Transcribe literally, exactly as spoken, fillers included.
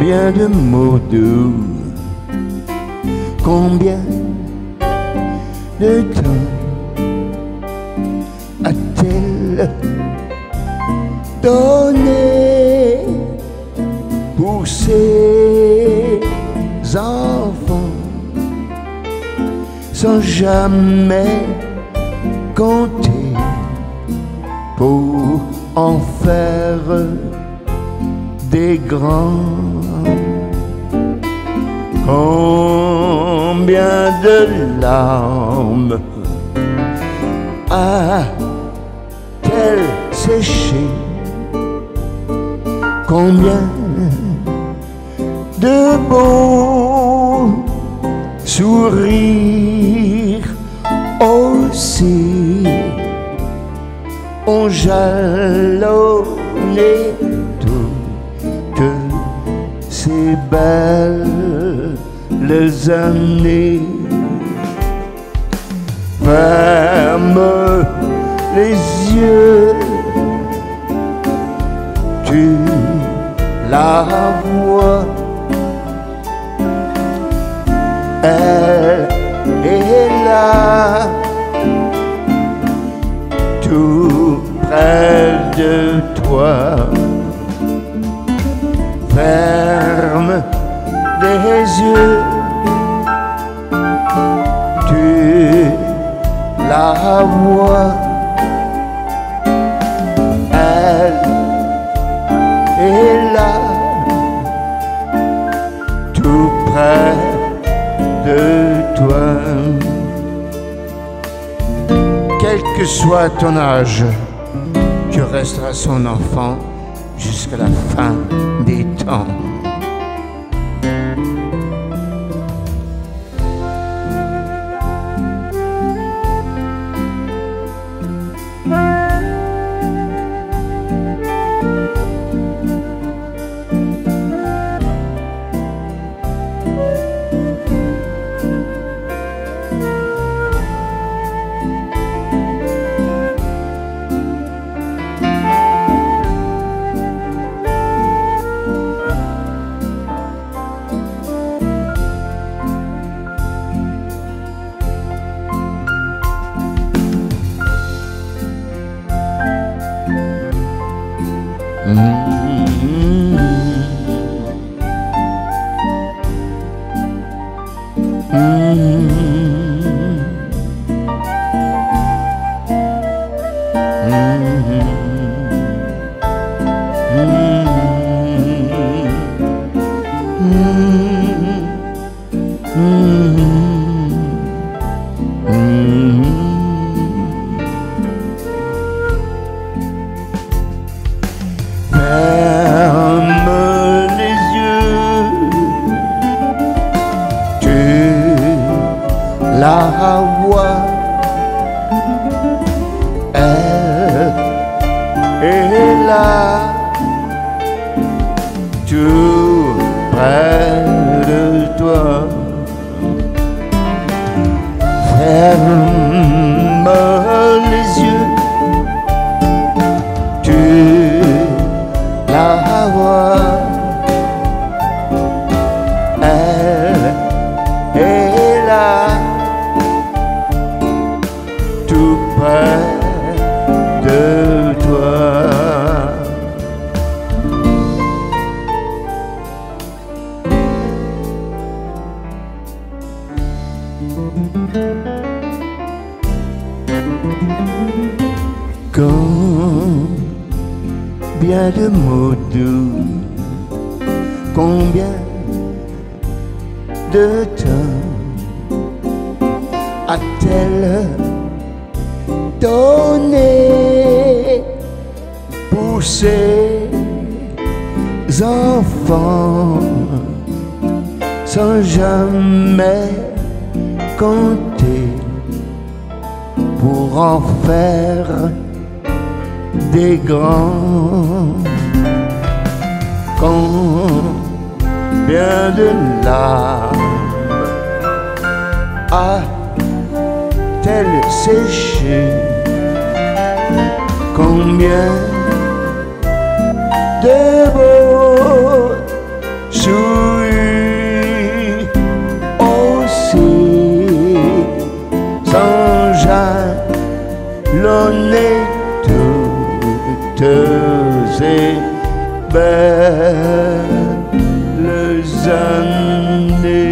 combien de mots doux, combien de temps a-t-elle donné pour ses enfants, sans jamais compter pour en faire des grands. Combien de larmes a-t-elle séché? Combien de beaux sourires aussi ont jalonné toutes ces belles années. Ferme les yeux, tu la vois, elle est là, tout près de toi. Ferme les yeux, tu la vois, elle est là, tout près de toi. Quel que soit ton âge, tu resteras son enfant jusqu'à la fin des temps. La voix, elle est là, tout près de toi. Ferme les yeux, tu la vois, elle est là, tout près de toi. Combien de mots doux, combien de temps a-t-elle donné pour ses enfants, sans jamais compter pour en faire des grands. Combien de larmes a-t-elle séché? Combien de beaux sourires années.